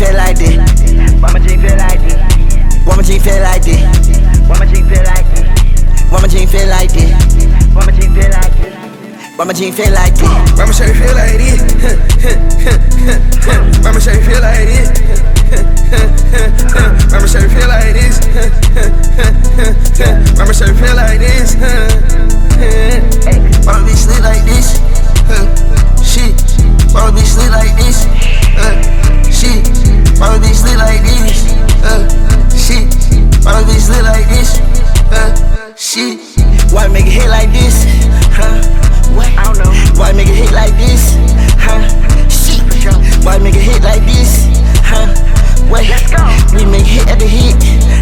feel like this? Why my jeans feel like this? Why my jeans feel like this? Why my jeans feel like this? Why my jeans feel like this? Why my jeans feel like this? Why my jeans feel like this? Why my shirt feel like this? Why my shirt feel like this? Why my shirt feel like this? Why my shirt feel like this? Why my bitch sleep like this? Shit. Why my bitch sleep like this? Shit. Why my bitch sleep like this? Shit. Why my bitch sleep like this? Shit. Why make it hit like this? What? I don't know. Why make it hit like this? Shit. Why make it hit like this? What? Let's go. We make hit at the hit.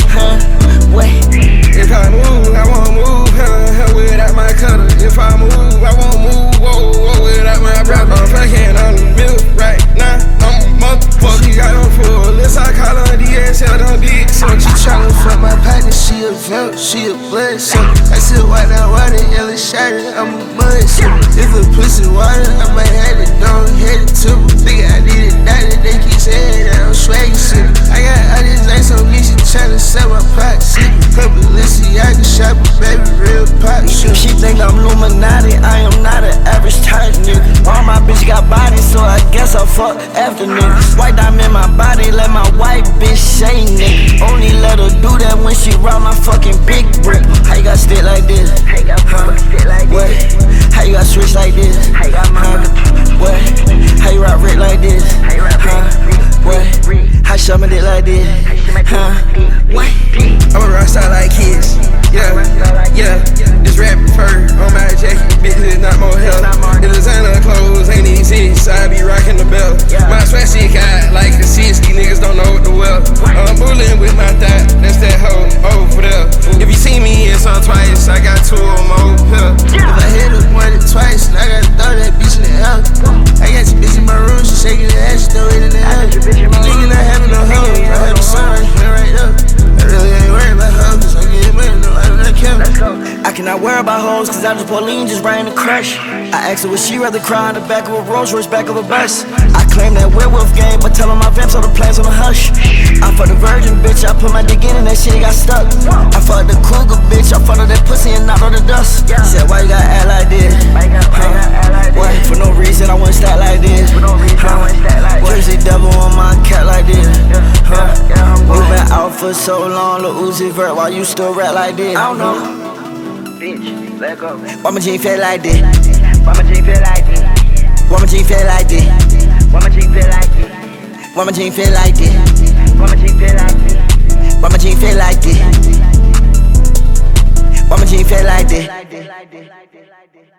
What? If I move, I won't move without my cutter. If I move, I won't move without my brother. I'm fucking on the milk right now. I'm a motherfucker. Got on full list. I call on DSL on dick. So she tryna fuck my partner. She a vamp, she a blood. So I still white out water, yellow shirt. I'm a mud. So if a pussy water, I might have it. Don't hit it to me. Think I need it, daddy. They keep saying that I'm swaggy shit. I got all this ice on me. She tryna sell my pot. Couple Balenciaga shop, baby, real pop shit. She think I'm Illuminati, I am not an average type nigga. All my bitch got body, so I guess I fuck after niggas. White diamond in my body, let my white bitch say nigga. Only let her do that when she round my fucking big brick. How you got stick like this? How you got motherfucking stick like What? this? How you got switch like this? How you got motherfucking What? How you rock Rick like this? How you rap What? How you shove my dick like this? What? I'm a rockstar like kids. Yeah. This rap fur on my jacket, bitch, it's not more hell. The designer clothes ain't easy, so I be rocking the belt. My sweat stick out like a 60, niggas don't know what the well. I'm bullying with my thigh, that's that hoe over there. If you see me, it's on twice, I got two of them over here. If I hit her more than twice, I gotta throw that bitch in the hell. I got your bitch in my room, she shaking her ass, she throw it in the hell. You nigga not having no hoes, I have a son right here, right up. I really ain't worried about hoes, cause I get money, no, I do not care. I cannot worry about hoes, cause I just pour lean, just riding the crush. I asked her would she rather cry in the back of a Rolls Royce, back of a bus. I claim that werewolf game, but tell her my vamps all the plans on the hush. I fucked the virgin bitch, I put my dick in and that shit got stuck. I fucked the cougar bitch, I fucked her that pussy and knocked all the dust. Said why you gotta act like this? Why? For no reason I wouldn't stack like this. Jersey devil on my cat like this. We been out for so long, Lil Uzi Vert, why you still rap like this? I don't know. Bitch, let go. Why my jeans feel like this? Why my jeans feel like this? Why my jeans feel like this? Why my jeans feel like this? Why my jeans feel like this? Why my jeans feel like this? Why my jeans feel like this? Why my jeans feel like this?